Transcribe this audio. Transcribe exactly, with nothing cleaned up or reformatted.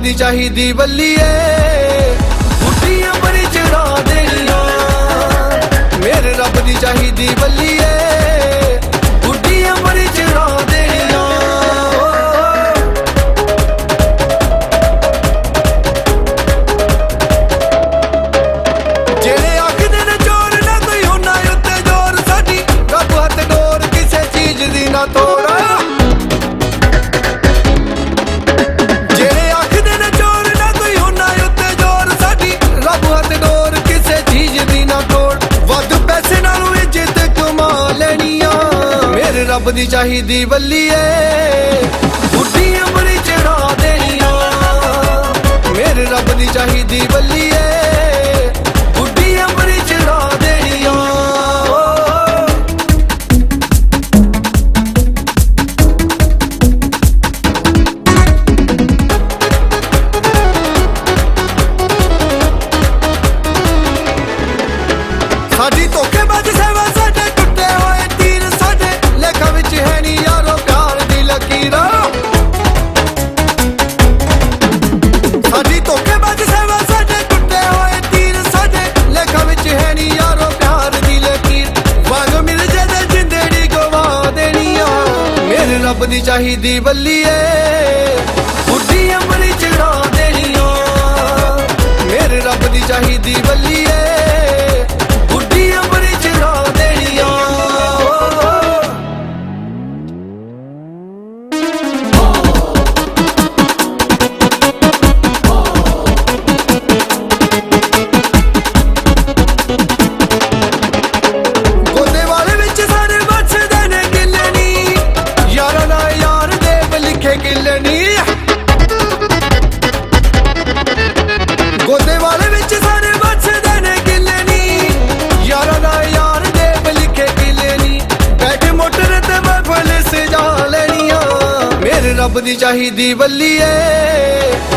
दी चाहिदी बल्लीए बुढ़ियां बड़ी चढ़ा देनियां मेरे रब दी चाहिदी बल्लीए बुढ़ियां बड़ी चढ़ा देनियां जेड़े आखदे ने जोर ना कोई होना उत्ते जोर साडी रब हथ डोर किसे चीज दी ना तोड़ा रब दी चाहिदी बल्लीए बुढ़ियां बड़ी चढ़ा देनियां मेरे रब दी चाहिदी बल्लीए बुढ़ियां बड़ी चढ़ा देनियां साडी धोखेबाज सेवा साडे टुटे होए तीर साडे लेखा विच है नी यारो प्यार दी लकीरा साडी धोखेबाज सेवा साडे टुटे होए तीर साडे लेखा विच है नी यारो प्यार दी लकीर वांग मिल जाए जिंदड़ी गवा देनिया मेरे रब दी चाहिदी बल्लीए बुढ़ियां बड़ी चढ़ा देनिया मेरे रब दी चाहिदी बल्लीए बुढ़ियां बड़ी चढ़ा देनिया गोदे वाले विच सारे बचदे ने किले नी यारा ना यार दे लिखे किले नी बैठे मोटर ते महफिल सजा लेनिया मेरे रब दी चाहिदी बल्लीए